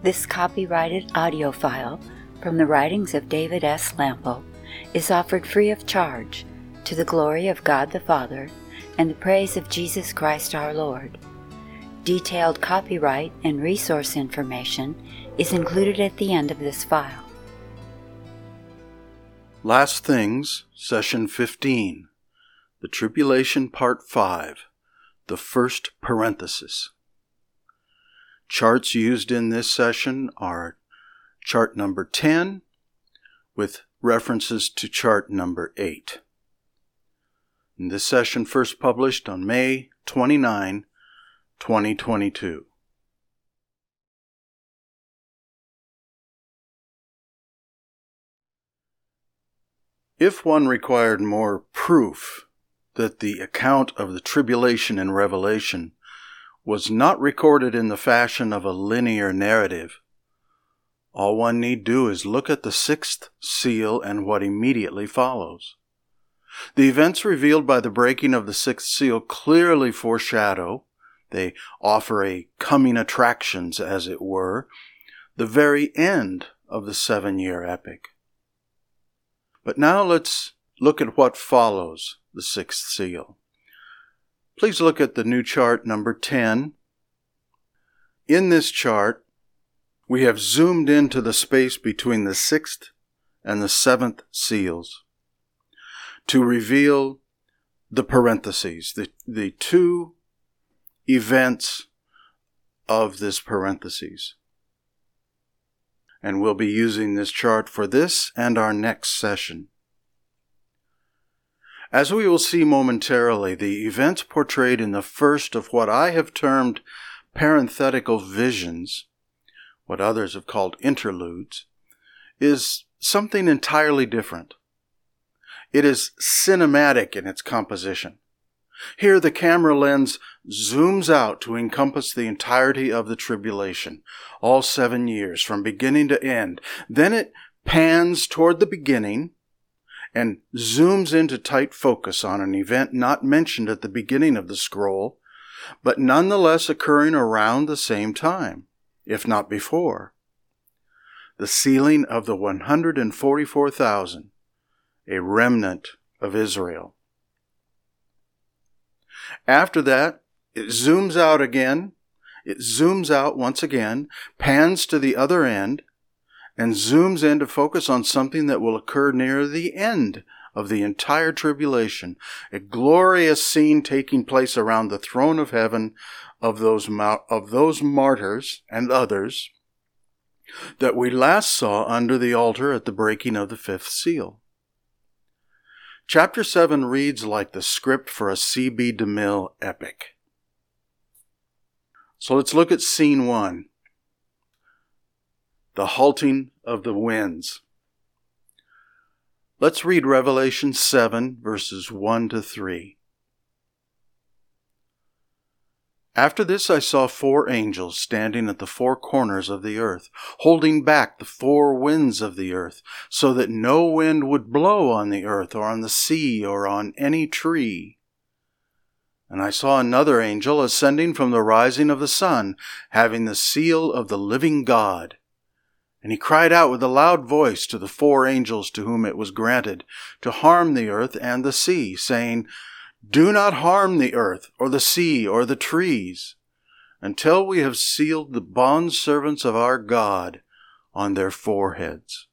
This copyrighted audio file from the writings of David S. Lample is offered free of charge to the glory of God the Father and the praise of Jesus Christ our Lord. Detailed copyright and resource information is included at the end of this file. Last Things, Session 15, The Tribulation Part 5, the first parenthesis. Charts used in this session are chart number 10 with references to chart number 8. And this session first published on May 29, 2022. If one required more proof that the account of the tribulation in Revelation was not recorded in the fashion of a linear narrative, all one need do is look at the sixth seal and what immediately follows. The events revealed by the breaking of the sixth seal clearly foreshadow, they offer a coming attractions, as it were, the very end of the 7-year epic. But now let's look at what follows the sixth seal. Please look at the new chart number 10. In this chart, we have zoomed into the space between the sixth and the seventh seals to reveal the parentheses, the two events of this parentheses. And we'll be using this chart for this and our next session. As we will see momentarily, the events portrayed in the first of what I have termed parenthetical visions, what others have called interludes, is something entirely different. It is cinematic in its composition. Here the camera lens zooms out to encompass the entirety of the tribulation, all 7 years, from beginning to end. Then it pans toward the beginning and zooms into tight focus on an event not mentioned at the beginning of the scroll, but nonetheless occurring around the same time, if not before. The sealing of the 144,000, a remnant of Israel. After that, it zooms out again, it zooms out once again, pans to the other end, and zooms in to focus on something that will occur near the end of the entire tribulation, a glorious scene taking place around the throne of heaven of those martyrs and others that we last saw under the altar at the breaking of the fifth seal. Chapter 7 reads like the script for a C.B. DeMille epic. So let's look at scene 1. The halting of the winds. Let's read Revelation 7, verses 1 to 3. After this I saw 4 angels standing at the 4 corners of the earth, holding back the 4 winds of the earth, so that no wind would blow on the earth or on the sea or on any tree. And I saw another angel ascending from the rising of the sun, having the seal of the living God. And he cried out with a loud voice to the 4 angels to whom it was granted to harm the earth and the sea, saying, "Do not harm the earth or the sea or the trees, until we have sealed the bondservants of our God on their foreheads."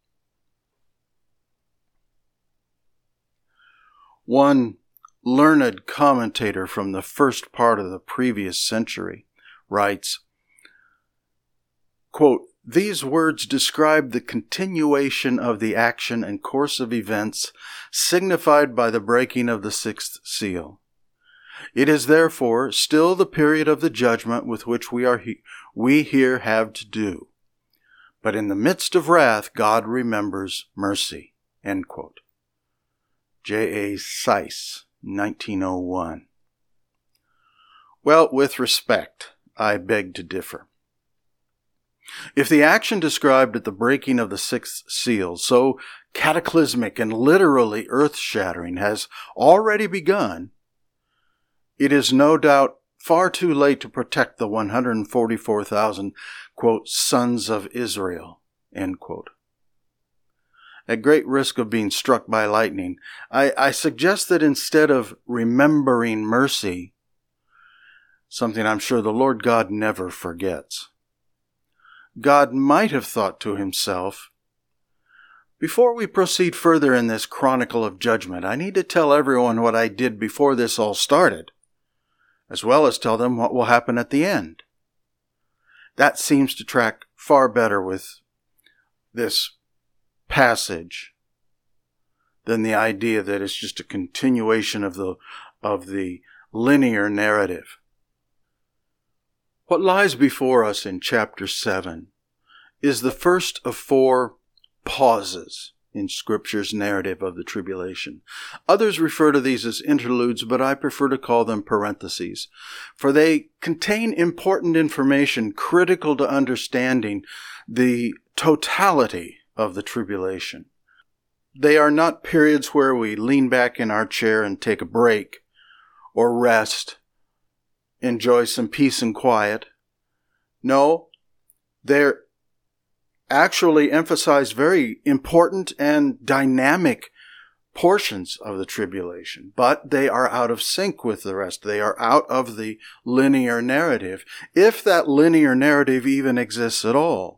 One learned commentator from the first part of the previous century writes, quote, "These words describe the continuation of the action and course of events signified by the breaking of the sixth seal. It is therefore still the period of the judgment with which we here have to do. But in the midst of wrath, God remembers mercy." End quote. J.A. Seiss, 1901. Well, with respect, I beg to differ. If the action described at the breaking of the sixth seal, so cataclysmic and literally earth-shattering, has already begun, it is no doubt far too late to protect the 144,000, quote, sons of Israel, end quote. At great risk of being struck by lightning, I suggest that instead of remembering mercy, something I'm sure the Lord God never forgets, God might have thought to himself, before we proceed further in this chronicle of judgment, I need to tell everyone what I did before this all started, as well as tell them what will happen at the end. That seems to track far better with this passage than the idea that it's just a continuation of the linear narrative. What lies before us in chapter 7 is the first of 4 pauses in Scripture's narrative of the tribulation. Others refer to these as interludes, but I prefer to call them parentheses, for they contain important information critical to understanding the totality of the tribulation. They are not periods where we lean back in our chair and take a break, or rest, enjoy some peace and quiet. No, they're actually emphasize very important and dynamic portions of the tribulation, but they are out of sync with the rest. They are out of the linear narrative, if that linear narrative even exists at all.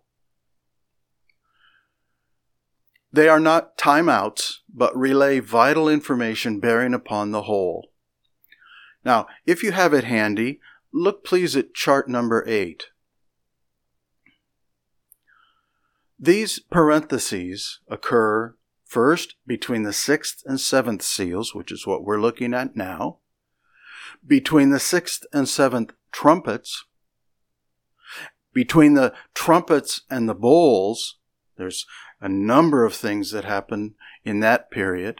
They are not timeouts, but relay vital information bearing upon the whole. Now, if you have it handy, look please at chart number 8. These parentheses occur first between the 6th and 7th seals, which is what we're looking at now, between the 6th and 7th trumpets, between the trumpets and the bowls. There's a number of things that happen in that period,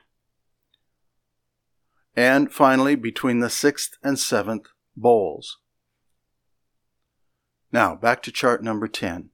and finally between the 6th and 7th bowls. Now, back to chart number 10.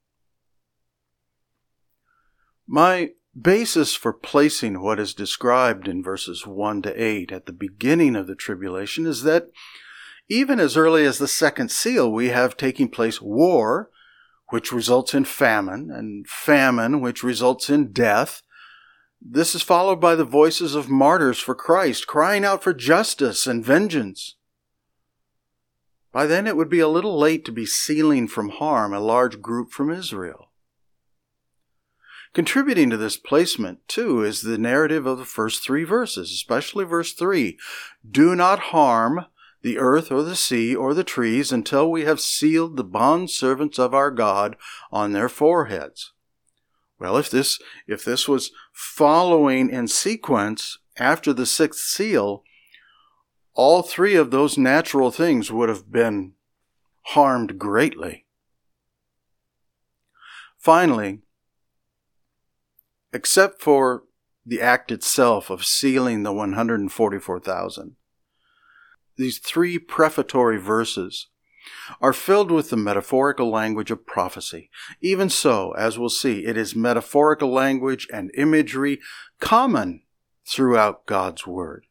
My basis for placing what is described in verses 1 to 8 at the beginning of the tribulation is that even as early as the 2nd seal, we have taking place war, which results in famine, and famine, which results in death. This is followed by the voices of martyrs for Christ, crying out for justice and vengeance. By then it would be a little late to be sealing from harm a large group from Israel. Contributing to this placement, too, is the narrative of the first 3 verses, especially verse 3. Do not harm the earth or the sea or the trees until we have sealed the bondservants of our God on their foreheads. Well, if this was following in sequence after the 6th seal, all 3 of those natural things would have been harmed greatly. Finally, except for the act itself of sealing the 144,000, these 3 prefatory verses are filled with the metaphorical language of prophecy. Even so, as we'll see, it is metaphorical language and imagery common throughout God's Word.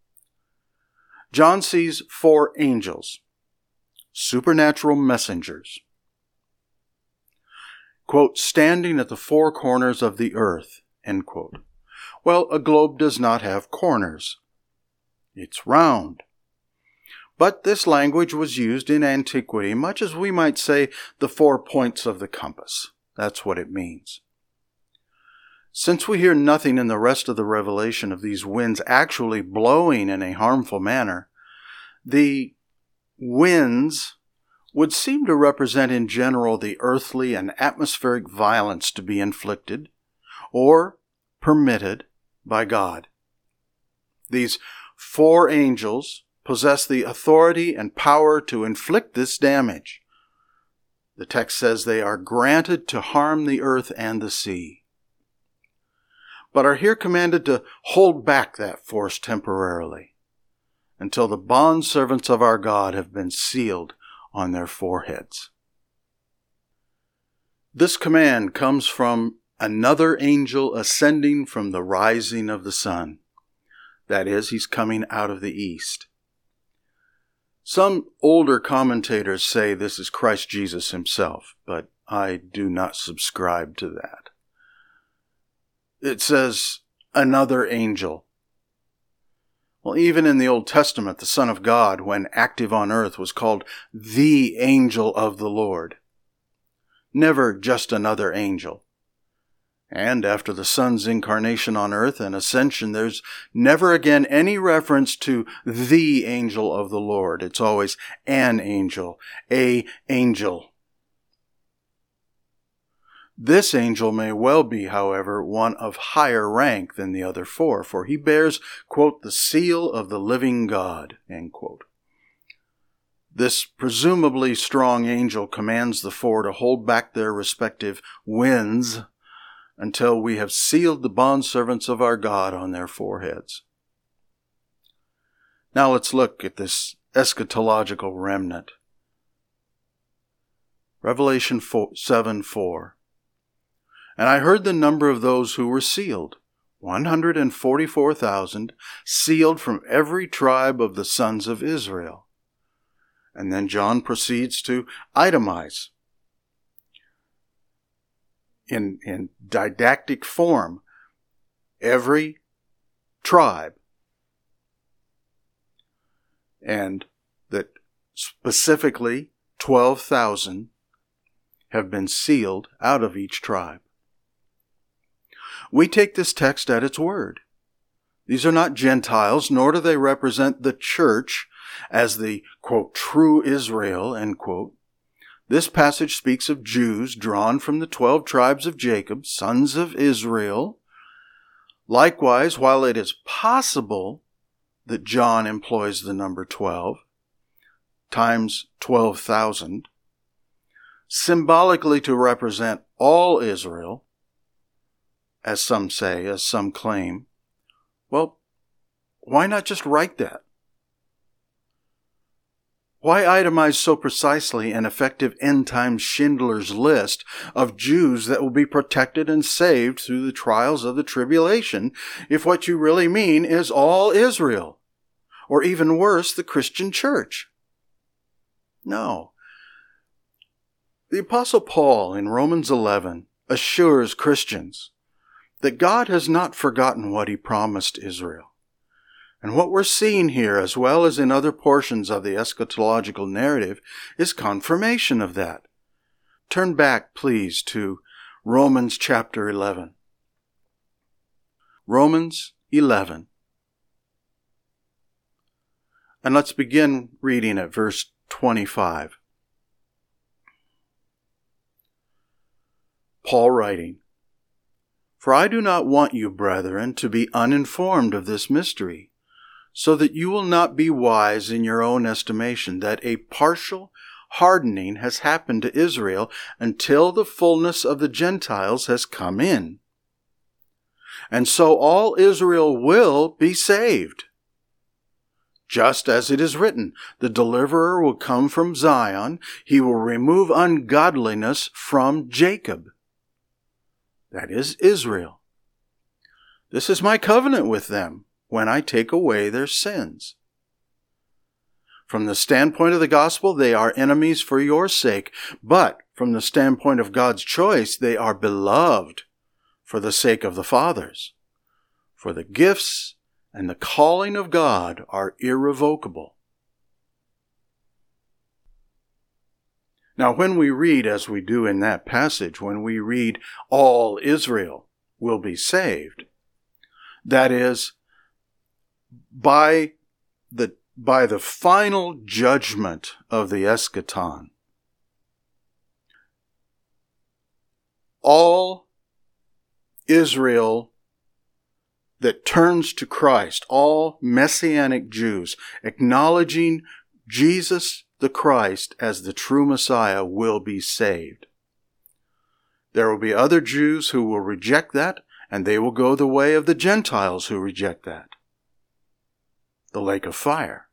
John sees 4 angels, supernatural messengers, quote, standing at the 4 corners of the earth, end quote. Well, a globe does not have corners. It's round. But this language was used in antiquity, much as we might say the 4 points of the compass. That's what it means. Since we hear nothing in the rest of the revelation of these winds actually blowing in a harmful manner, the winds would seem to represent in general the earthly and atmospheric violence to be inflicted or permitted by God. These 4 angels possess the authority and power to inflict this damage. The text says they are granted to harm the earth and the sea, but are here commanded to hold back that force temporarily until the bondservants of our God have been sealed on their foreheads. This command comes from another angel ascending from the rising of the sun. That is, he's coming out of the east. Some older commentators say this is Christ Jesus himself, but I do not subscribe to that. It says, another angel. Well, even in the Old Testament, the Son of God, when active on earth, was called the angel of the Lord. Never just another angel. And after the Son's incarnation on earth and ascension, there's never again any reference to the angel of the Lord. It's always an angel, a angel. This angel may well be, however, one of higher rank than the other four, for he bears, quote, the seal of the living God, end quote. This presumably strong angel commands the four to hold back their respective winds until we have sealed the bondservants of our God on their foreheads. Now let's look at this eschatological remnant. Revelation 7:4. And I heard the number of those who were sealed, 144,000, sealed from every tribe of the sons of Israel. And then John proceeds to itemize in didactic form every tribe, and that specifically 12,000 have been sealed out of each tribe. We take this text at its word. These are not Gentiles, nor do they represent the church as the, quote, true Israel, end quote. This passage speaks of Jews drawn from the 12 tribes of Jacob, sons of Israel. Likewise, while it is possible that John employs the number 12 times 12,000, symbolically to represent all Israel, as some say, as some claim, well, why not just write that? Why itemize so precisely an effective end-time Schindler's List of Jews that will be protected and saved through the trials of the tribulation if what you really mean is all Israel, or even worse, the Christian church? No. The Apostle Paul in Romans 11 assures Christians that God has not forgotten what he promised Israel. And what we're seeing here, as well as in other portions of the eschatological narrative, is confirmation of that. Turn back, please, to Romans chapter 11. Romans 11. And let's begin reading at verse 25. Paul writing, For I do not want you, brethren, to be uninformed of this mystery, so that you will not be wise in your own estimation, that a partial hardening has happened to Israel until the fullness of the Gentiles has come in. And so all Israel will be saved. Just as it is written, the deliverer will come from Zion, he will remove ungodliness from Jacob. That is Israel. This is my covenant with them, when I take away their sins. From the standpoint of the gospel, they are enemies for your sake, but from the standpoint of God's choice, they are beloved for the sake of the fathers. For the gifts and the calling of God are irrevocable. Now, when we read, as we do in that passage, when we read, all Israel will be saved, that is, by the final judgment of the eschaton, all Israel that turns to Christ, all Messianic Jews, acknowledging Jesus the Christ as the true Messiah, will be saved. There will be other Jews who will reject that, and they will go the way of the Gentiles who reject that. The lake of fire.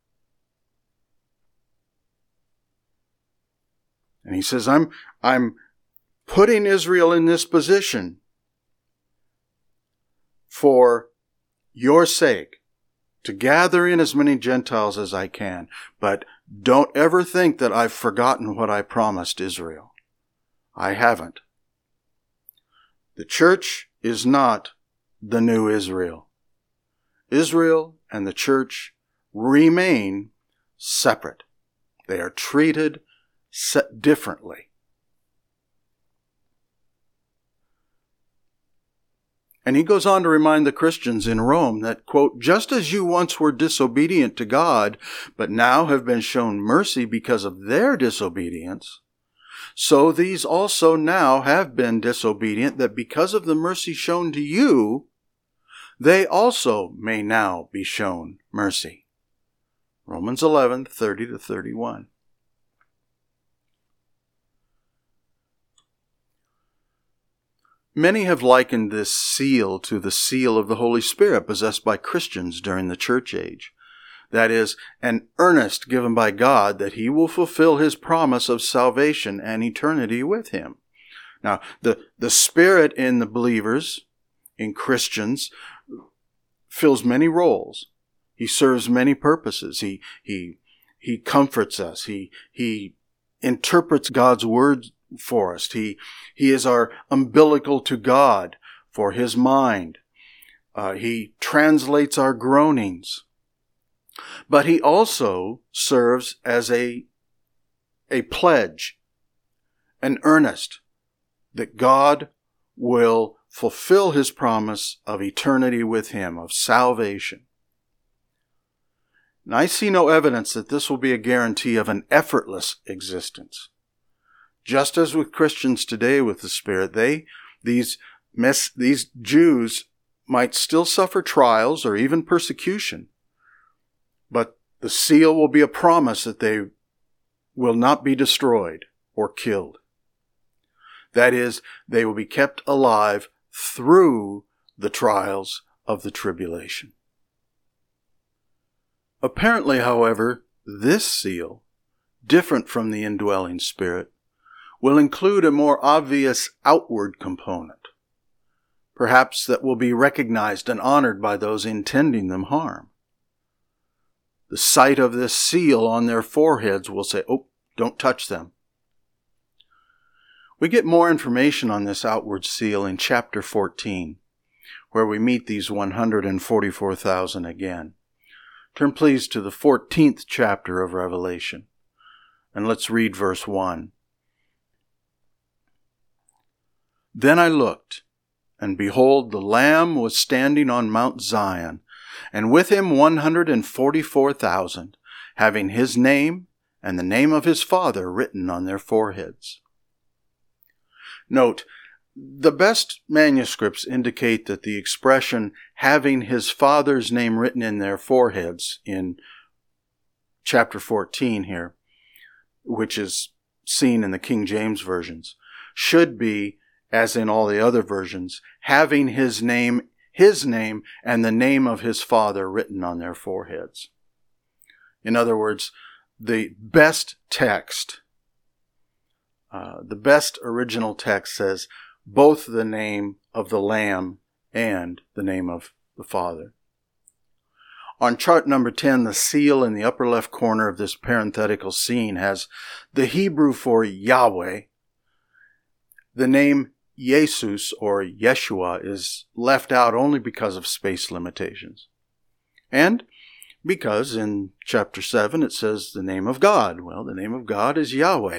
And he says, I'm putting Israel in this position for your sake, to gather in as many Gentiles as I can, but Don't ever think that I've forgotten what I promised Israel. I haven't. The church is not the new Israel. Israel and the church remain separate. They are treated differently. And he goes on to remind the Christians in Rome that, quote, just as you once were disobedient to God, but now have been shown mercy because of their disobedience, so these also now have been disobedient, that because of the mercy shown to you, they also may now be shown mercy. Romans 11:30-31. Many have likened this seal to the seal of the Holy Spirit possessed by Christians during the church age. That is, an earnest given by God that he will fulfill his promise of salvation and eternity with him. Now, the Spirit in the believers, in Christians, fills many roles. He serves many purposes. He comforts us. He interprets God's word for us. He is our umbilical to God for his mind. He translates our groanings. But he also serves as a pledge, an earnest that God will fulfill his promise of eternity with him, of salvation. And I see no evidence that this will be a guarantee of an effortless existence. Just as with Christians today with the Spirit, these Jews might still suffer trials or even persecution, but the seal will be a promise that they will not be destroyed or killed. That is, they will be kept alive through the trials of the tribulation. Apparently, however, this seal, different from the indwelling Spirit, will include a more obvious outward component, perhaps that will be recognized and honored by those intending them harm. The sight of this seal on their foreheads will say, "Oh, don't touch them." We get more information on this outward seal in chapter 14, where we meet these 144,000 again. Turn please to the 14th chapter of Revelation, and let's read verse 1. Then I looked, and behold, the Lamb was standing on Mount Zion, and with him 144,000, having his name and the name of his Father written on their foreheads. Note, the best manuscripts indicate that the expression having his Father's name written in their foreheads in chapter 14 here, which is seen in the King James versions, should be, as in all the other versions, having his name and the name of his Father written on their foreheads. In other words, the best text, the best original text says both the name of the Lamb and the name of the Father. On chart number 10, the seal in the upper left corner of this parenthetical scene has the Hebrew for Yahweh. The name Jesus or Yeshua is left out only because of space limitations. And because in chapter 7 it says the name of God. Well, the name of God is Yahweh.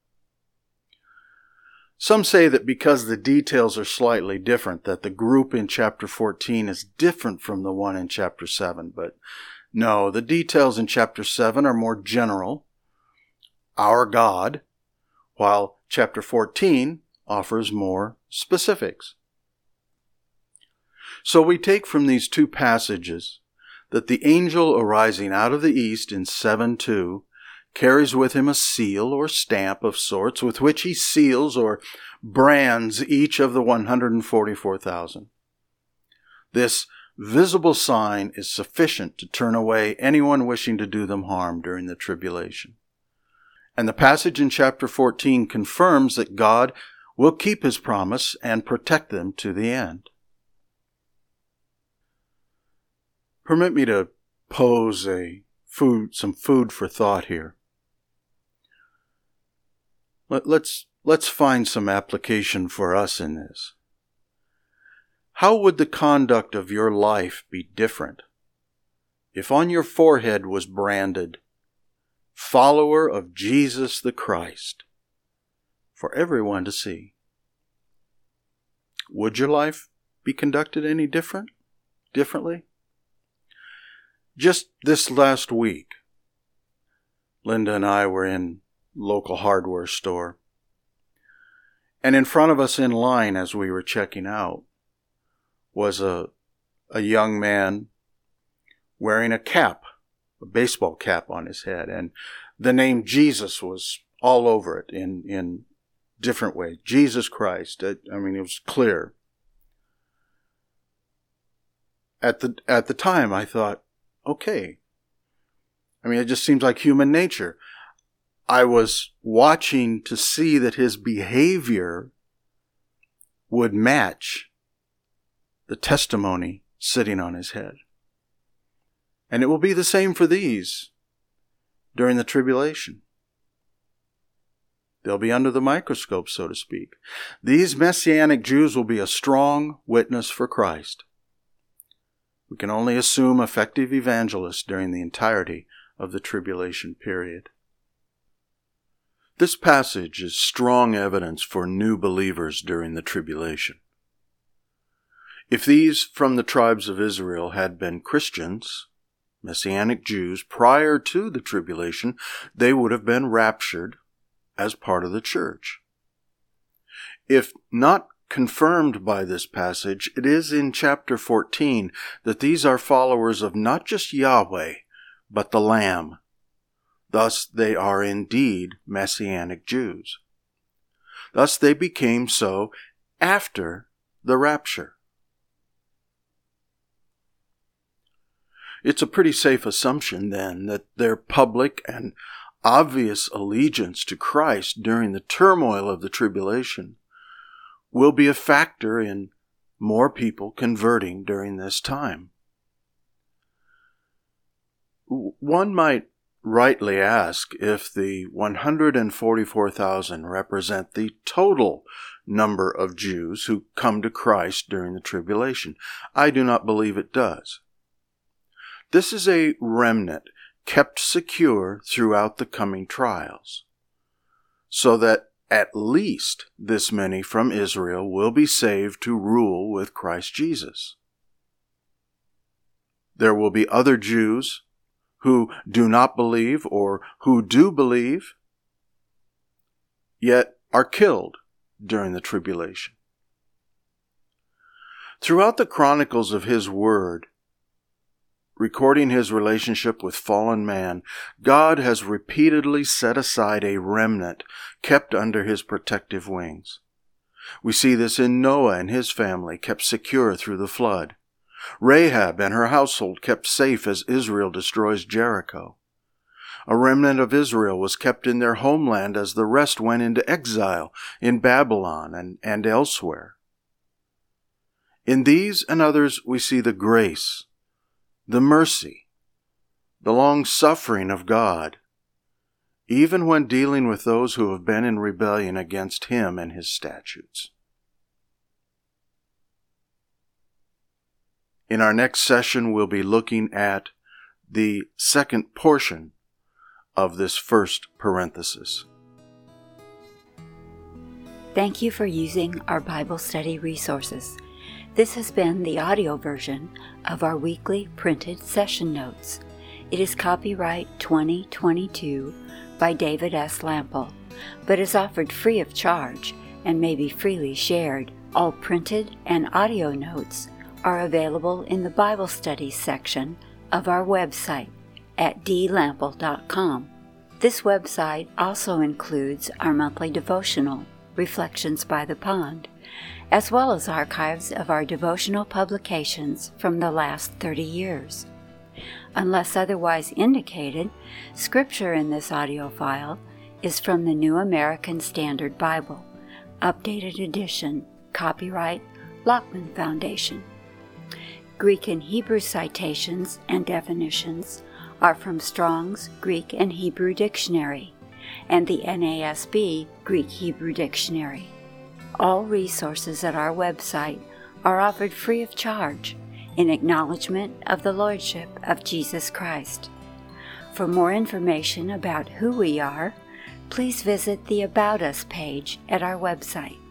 Some say that because the details are slightly different, that the group in chapter 14 is different from the one in chapter 7. But no, the details in chapter 7 are more general, our God, while chapter 14 offers more specifics. So we take from these two passages that the angel arising out of the east in 7:2 carries with him a seal or stamp of sorts with which he seals or brands each of the 144,000. This visible sign is sufficient to turn away anyone wishing to do them harm during the tribulation. And the passage in chapter 14 confirms that God will keep his promise and protect them to the end. Permit me to pose a some food for thought here. Let's find some application for us in this. How would the conduct of your life be different if on your forehead was branded, "Follower of Jesus the Christ," for everyone to see? Would your life be conducted any differently? Just this last week, Linda and I were in local hardware store, and in front of us in line as we were checking out was a young man wearing a cap, a baseball cap on his head, and the name Jesus was all over it in different ways. Jesus Christ. It was clear. At the time, I thought, okay. It just seems like human nature. I was watching to see that his behavior would match the testimony sitting on his head. And it will be the same for these during the tribulation. They'll be under the microscope, so to speak. These Messianic Jews will be a strong witness for Christ. We can only assume effective evangelists during the entirety of the tribulation period. This passage is strong evidence for new believers during the tribulation. If these from the tribes of Israel had been Christians, Messianic Jews, prior to the tribulation, they would have been raptured as part of the church. If not confirmed by this passage, it is in chapter 14 that these are followers of not just Yahweh, but the Lamb. Thus they are indeed Messianic Jews. Thus they became so after the rapture. It's a pretty safe assumption, then, that their public and obvious allegiance to Christ during the turmoil of the tribulation will be a factor in more people converting during this time. One might rightly ask if the 144,000 represent the total number of Jews who come to Christ during the tribulation. I do not believe it does. This is a remnant kept secure throughout the coming trials, so that at least this many from Israel will be saved to rule with Christ Jesus. There will be other Jews who do not believe or who do believe, yet are killed during the tribulation. Throughout the chronicles of His Word, recording His relationship with fallen man, God has repeatedly set aside a remnant kept under His protective wings. We see this in Noah and his family, kept secure through the flood. Rahab and her household kept safe as Israel destroys Jericho. A remnant of Israel was kept in their homeland as the rest went into exile in Babylon and elsewhere. In these and others we see the grace, the mercy, the long-suffering of God, even when dealing with those who have been in rebellion against Him and His statutes. In our next session, we'll be looking at the second portion of this first parenthesis. Thank you for using our Bible study resources. This has been the audio version of our weekly printed session notes. It is copyright 2022 by David S. Lample, but is offered free of charge and may be freely shared. All printed and audio notes are available in the Bible Studies section of our website at dlample.com. This website also includes our monthly devotional, Reflections by the Pond, as well as archives of our devotional publications from the last 30 years. Unless otherwise indicated, scripture in this audio file is from the New American Standard Bible, updated edition, copyright Lockman Foundation. Greek and Hebrew citations and definitions are from Strong's Greek and Hebrew Dictionary and the NASB Greek-Hebrew Dictionary. All resources at our website are offered free of charge in acknowledgement of the Lordship of Jesus Christ. For more information about who we are, please visit the About Us page at our website.